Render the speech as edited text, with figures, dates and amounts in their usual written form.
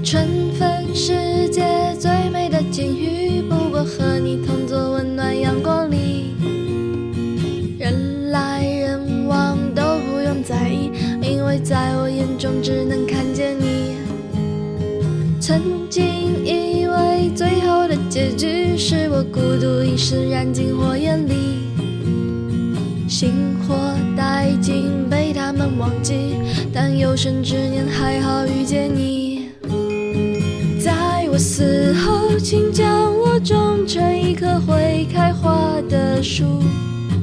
春分世界最美的境遇，不过和你同坐温暖阳光里，人来人往都不用在意，因为在我眼中只能看见你。曾经以为最后的结局是我孤独一生燃进火焰里，星火殆尽被他们忘记，但有生之年还好遇见你。在我死后，请将我种成一棵会开花的树。